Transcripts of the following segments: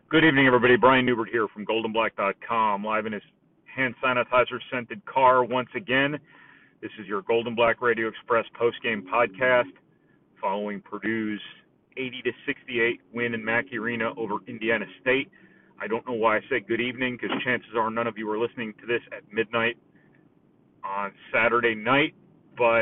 Good evening, everybody. Brian Newbert here from GoldenBlack.com, live in his hand sanitizer scented car once again. This is your Golden Black Radio Express postgame podcast following Purdue's 80-68 win in Mackey Arena over Indiana State. I don't know why I said good evening, because chances are none of you are listening to this at midnight on Saturday night, but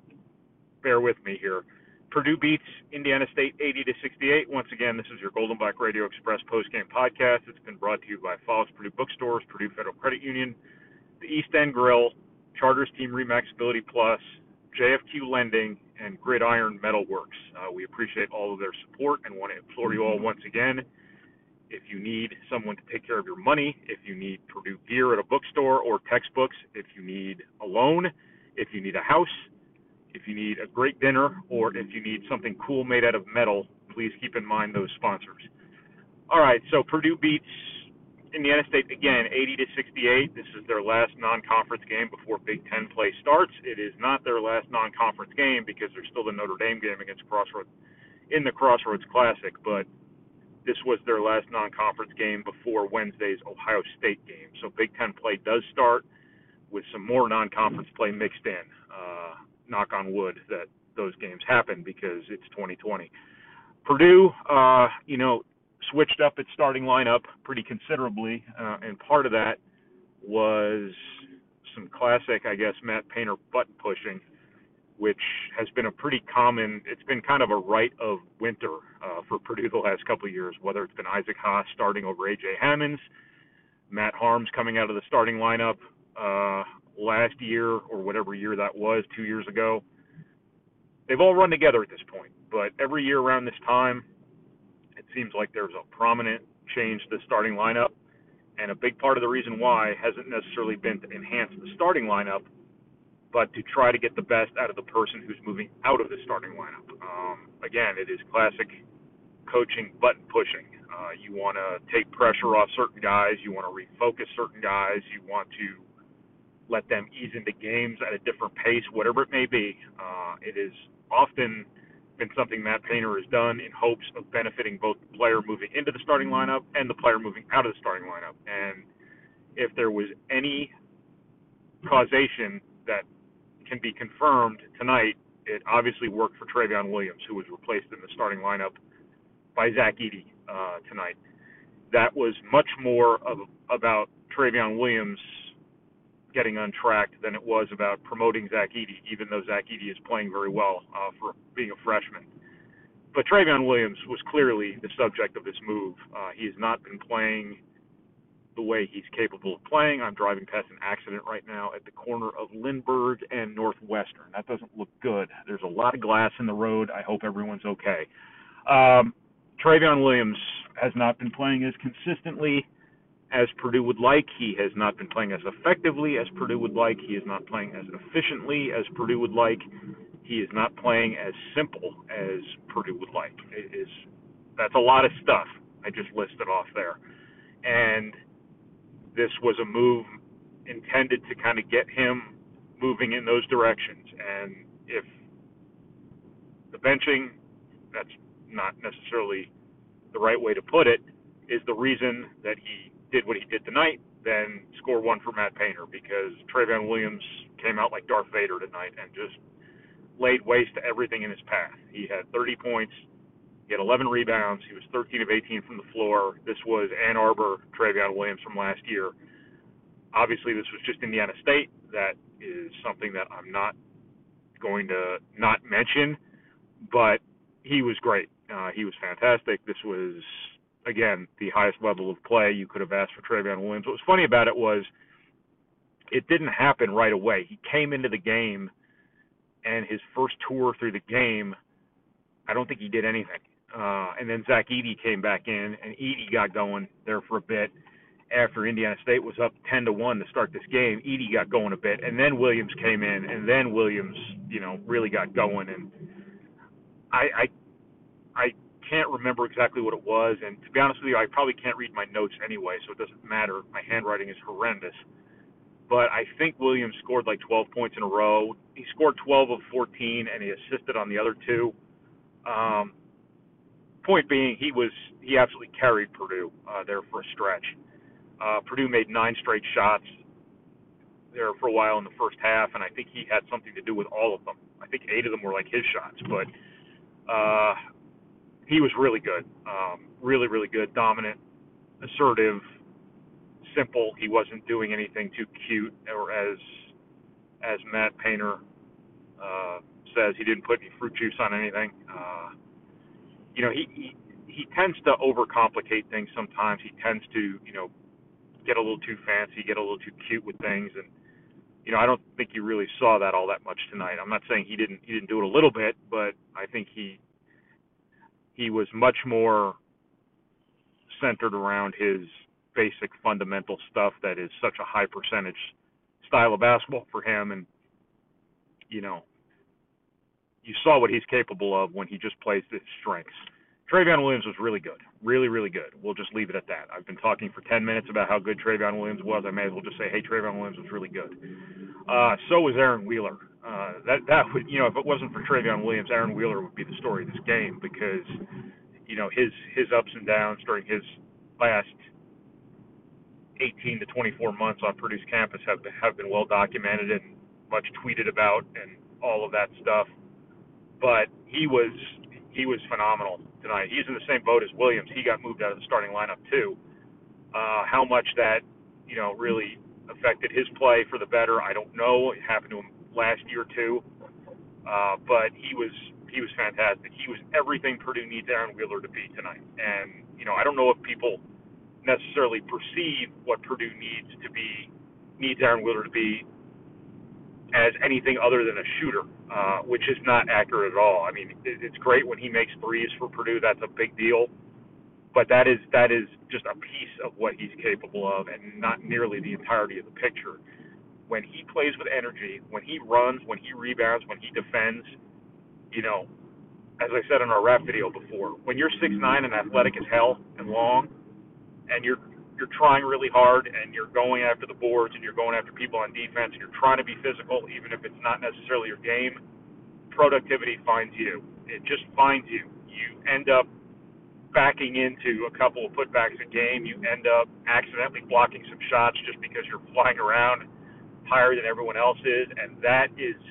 bear with me here. Purdue beats Indiana State 80-68. Once again, this is your Golden Black Radio Express postgame podcast. It's been brought to you by Follis Purdue Bookstores, Purdue Federal Credit Union, the East End Grill, Charters Team Remaxability Plus, JFQ Lending, and Gridiron Metalworks. We appreciate all of their support and want to implore you all once again, if you need someone to take care of your money, if you need Purdue gear at a bookstore or textbooks, if you need a loan, if you need a house, if you need a great dinner, or if you need something cool made out of metal, please keep in mind those sponsors. All right, so Purdue beats Indiana State again, 80-68. This is their last non-conference game before Big Ten play starts. It is not their last non-conference game because there's still the Notre Dame game against Crossroads in the Crossroads Classic, but this was their last non-conference game before Wednesday's Ohio State game. So Big Ten play does start with some more non-conference play mixed in. Knock on wood that those games happen because it's 2020. Purdue, switched up its starting lineup pretty considerably, and part of that was some classic, Matt Painter button pushing, which has been it's been kind of a rite of winter for Purdue the last couple of years, whether it's been Isaac Haas starting over A.J. Hammonds, Matt Harms coming out of the starting lineup last year, or whatever year that was, 2 years ago. They've all run together at this point, but every year around this time, it seems like there's a prominent change to the starting lineup, and a big part of the reason why hasn't necessarily been to enhance the starting lineup, but to try to get the best out of the person who's moving out of the starting lineup. Again, it is classic coaching button pushing. You want to take pressure off certain guys. You want to refocus certain guys. You want to let them ease into games at a different pace, whatever it may be. It has often been something Matt Painter has done in hopes of benefiting both the player moving into the starting lineup and the player moving out of the starting lineup. And if there was any causation that can be confirmed tonight, it obviously worked for Trevion Williams, who was replaced in the starting lineup by Zach Edey tonight. That was much more about Trevion Williams getting untracked than it was about promoting Zach Edey, even though Zach Edey is playing very well for being a freshman. But Trevion Williams was clearly the subject of this move. He has not been playing the way he's capable of playing. I'm driving past an accident right now at the corner of Lindbergh and Northwestern. That doesn't look good. There's a lot of glass in the road. I hope everyone's okay. Trevion Williams has not been playing as consistently as Purdue would like. He has not been playing as effectively as Purdue would like. He is not playing as efficiently as Purdue would like. He is not playing as simple as Purdue would like. That's a lot of stuff I just listed off there. And this was a move intended to kind of get him moving in those directions. And if the benching, that's not necessarily the right way to put it, is the reason that he did what he did tonight, then score one for Matt Painter, because Trevion Williams came out like Darth Vader tonight and just laid waste to everything in his path. He had 30 points, he had 11 rebounds, he was 13 of 18 from the floor. This was Ann Arbor Trevion Williams from last year. Obviously, this was just Indiana State. That is something that I'm not going to not mention, but he was great. He was fantastic. This was, again, the highest level of play you could have asked for Trevion Williams. What was funny about it was it didn't happen right away. He came into the game, and his first tour through the game, I don't think he did anything. And then Zach Edey came back in, and Edey got going there for a bit. After Indiana State was up 10-1 to start this game, Edey got going a bit, and then Williams came in, and then Williams, really got going. And I can't remember exactly what it was, and to be honest with you, I probably can't read my notes anyway, so it doesn't matter. My handwriting is horrendous. But I think Williams scored like 12 points in a row. He scored 12 of 14, and he assisted on the other two. point being, he absolutely carried Purdue there for a stretch. Purdue made 9 straight shots there for a while in the first half, and I think he had something to do with all of them. I think 8 of them were like his shots, but he was really good, really, really good, dominant, assertive, simple. He wasn't doing anything too cute, or as Matt Painter says, he didn't put any fruit juice on anything. He tends to overcomplicate things sometimes. He tends to, get a little too fancy, get a little too cute with things, and I don't think you really saw that all that much tonight. I'm not saying he didn't do it a little bit, but I think he was much more centered around his basic fundamental stuff that is such a high percentage style of basketball for him. And you saw what he's capable of when he just plays his strengths. Trevion Williams was really good, really, really good. We'll just leave it at that. I've been talking for 10 minutes about how good Trevion Williams was. I may as well just say, hey, Trevion Williams was really good. So was Aaron Wheeler. That would, if it wasn't for Trevion Williams, Aaron Wheeler would be the story of this game, because his ups and downs during his last 18 to 24 months on Purdue's campus have been well documented and much tweeted about and all of that stuff. But he was phenomenal tonight. He's in the same boat as Williams. He got moved out of the starting lineup too. How much that really affected his play for the better, I don't know. It happened to him last year too. But he was fantastic. He was everything Purdue needs Aaron Wheeler to be tonight. And I don't know if people necessarily perceive what Purdue needs Aaron Wheeler to be as anything other than a shooter, which is not accurate at all. I mean, it's great when he makes threes for Purdue. That's a big deal. But that is just a piece of what he's capable of, and not nearly the entirety of the picture. When he plays with energy, when he runs, when he rebounds, when he defends, as I said in our rap video before, when you're 6'9" and athletic as hell and long, and you're trying really hard, and you're going after the boards, and you're going after people on defense, and you're trying to be physical, even if it's not necessarily your game, productivity finds you. It just finds you. You end up backing into a couple of putbacks a game. You end up accidentally blocking some shots just because you're flying around higher than everyone else is, and that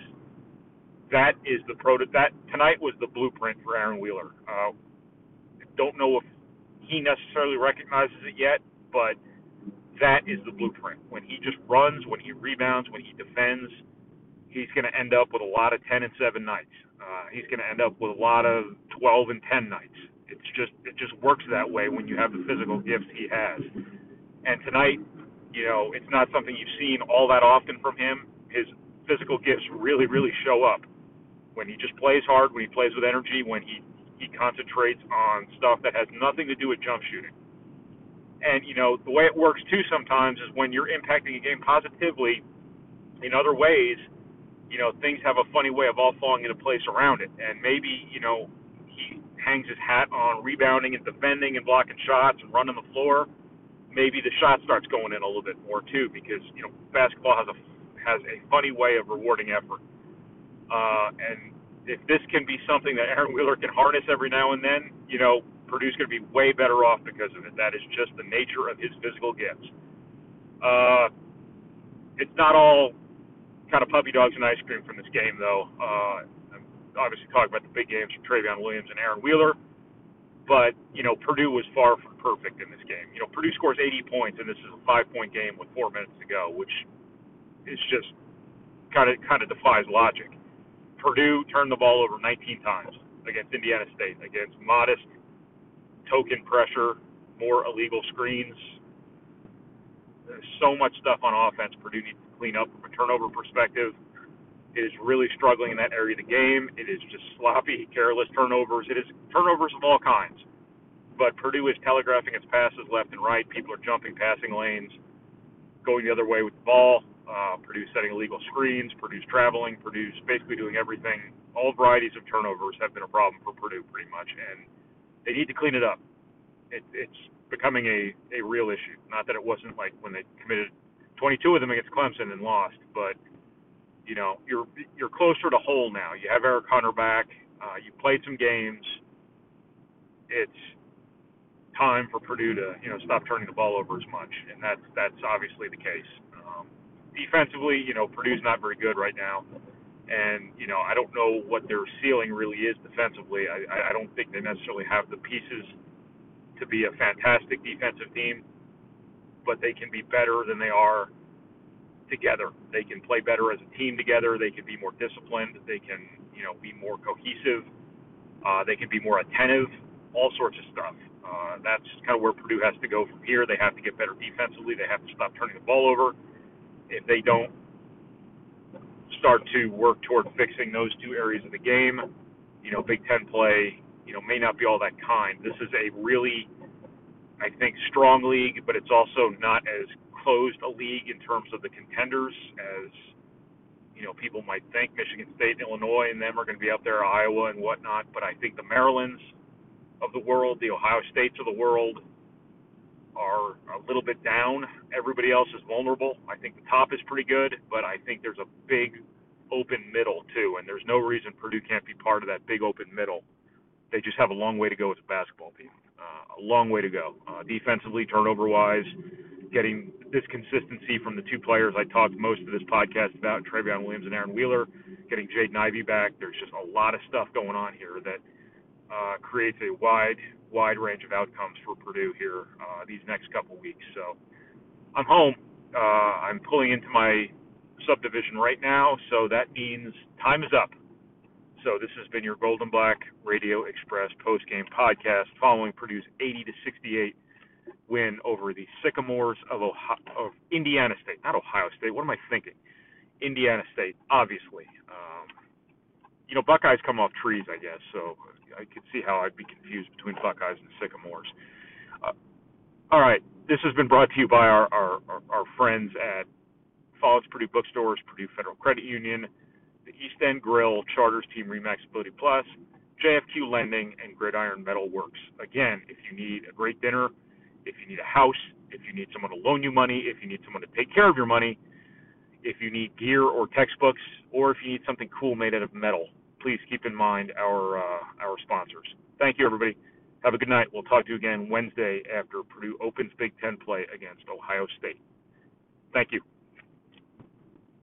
tonight was the blueprint for Aaron Wheeler. Don't know if he necessarily recognizes it yet, but that is the blueprint. When he just runs, when he rebounds, when he defends, he's going to end up with a lot of 10 and 7 nights. He's going to end up with a lot of 12 and 10 nights. It just works that way when you have the physical gifts he has. And tonight, it's not something you've seen all that often from him. His physical gifts really, really show up when he just plays hard, when he plays with energy, when he concentrates on stuff that has nothing to do with jump shooting. And, the way it works, too, sometimes is when you're impacting a game positively in other ways, things have a funny way of all falling into place around it. And maybe, he hangs his hat on rebounding and defending and blocking shots and running the floor. Maybe the shot starts going in a little bit more, too, because, basketball has a funny way of rewarding effort. And if this can be something that Aaron Wheeler can harness every now and then, Purdue's going to be way better off because of it. That is just the nature of his physical gifts. It's not all kind of puppy dogs and ice cream from this game, though. I'm obviously talking about the big games from Trevion Williams and Aaron Wheeler, but, Purdue was far from perfect in this game. Purdue scores 80 points, and this is a 5-point game with 4 minutes to go, which is just kind of defies logic. Purdue turned the ball over 19 times against Indiana State, against modest token pressure, more illegal screens. There's so much stuff on offense Purdue needs to clean up from a turnover perspective. It is really struggling in that area of the game. It is just sloppy, careless turnovers. It is turnovers of all kinds. But Purdue is telegraphing its passes left and right. People are jumping passing lanes, going the other way with the ball. Purdue's setting illegal screens. Purdue's traveling. Purdue's basically doing everything. All varieties of turnovers have been a problem for Purdue pretty much, and they need to clean it up. It's becoming a real issue. Not that it wasn't like when they committed 22 of them against Clemson and lost, but you're closer to whole now. You have Eric Hunter back. You played some games, it's time for Purdue to stop turning the ball over as much, and that's obviously the case. Defensively, Purdue's not very good right now, and I don't know what their ceiling really is defensively. I don't think they necessarily have the pieces to be a fantastic defensive team, but they can be better than they are together. They can play better as a team together. They can be more disciplined. They can be more cohesive. They can be more attentive. All sorts of stuff. That's kind of where Purdue has to go from here. They have to get better defensively. They have to stop turning the ball over. If they don't start to work toward fixing those two areas of the game, Big Ten play, may not be all that kind. This is a really, I think, strong league, but it's also not as closed a league in terms of the contenders as people might think. Michigan State and Illinois and them are going to be up there, Iowa and whatnot, but I think the Marylands of the world, the Ohio States of the world are a little bit down. Everybody else is vulnerable. I think the top is pretty good, but I think there's a big open middle too, and there's no reason Purdue can't be part of that big open middle. They just have a long way to go as a basketball team. A long way to go. Defensively, turnover-wise, getting this consistency from the two players I talked most of this podcast about, Travion Williams and Aaron Wheeler, getting Jaden Ivey back. There's just a lot of stuff going on here that creates a wide range of outcomes for Purdue here these next couple weeks. So I'm home. I'm pulling into my subdivision right now, so that means time is up. So this has been your Golden Black Radio Express postgame podcast following Purdue's 80-68 win over the Sycamores of Indiana State. Not Ohio State. What am I thinking? Indiana State, obviously. Buckeyes come off trees, I guess, so I could see how I'd be confused between Buckeyes and Sycamores. All right, this has been brought to you by our friends at Follett's Purdue Bookstores, Purdue Federal Credit Union, the East End Grill, Charters Team Remax Ability Plus, JFQ Lending, and Gridiron Metal Works. Again, if you need a great dinner, if you need a house, if you need someone to loan you money, if you need someone to take care of your money, if you need gear or textbooks, or if you need something cool made out of metal, please keep in mind our sponsors. Thank you, everybody. Have a good night. We'll talk to you again Wednesday after Purdue opens Big Ten play against Ohio State. Thank you.